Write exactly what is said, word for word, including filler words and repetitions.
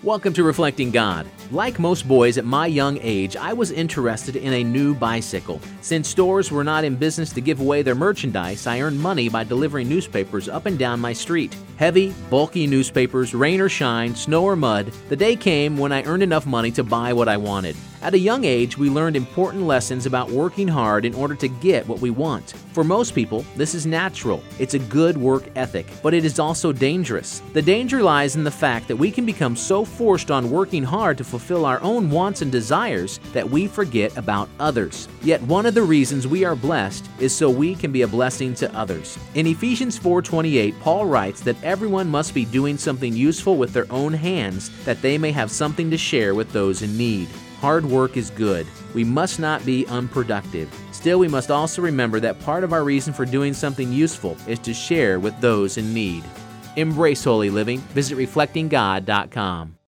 Welcome to Reflecting God. Like most boys at my young age, I was interested in a new bicycle. Since stores were not in business to give away their merchandise, I earned money by delivering newspapers up and down my street. Heavy, bulky newspapers, rain or shine, snow or mud, the day came when I earned enough money to buy what I wanted. At a young age, we learned important lessons about working hard in order to get what we want. For most people, this is natural. It's a good work ethic, but it is also dangerous. The danger lies in the fact that we can become so forced on working hard to fulfill our own wants and desires that we forget about others. Yet one of the reasons we are blessed is so we can be a blessing to others. In Ephesians four twenty-eight, Paul writes that everyone must be doing something useful with their own hands, that they may have something to share with those in need. Hard work is good. We must not be unproductive. Still, we must also remember that part of our reason for doing something useful is to share with those in need. Embrace holy living. Visit reflecting god dot com.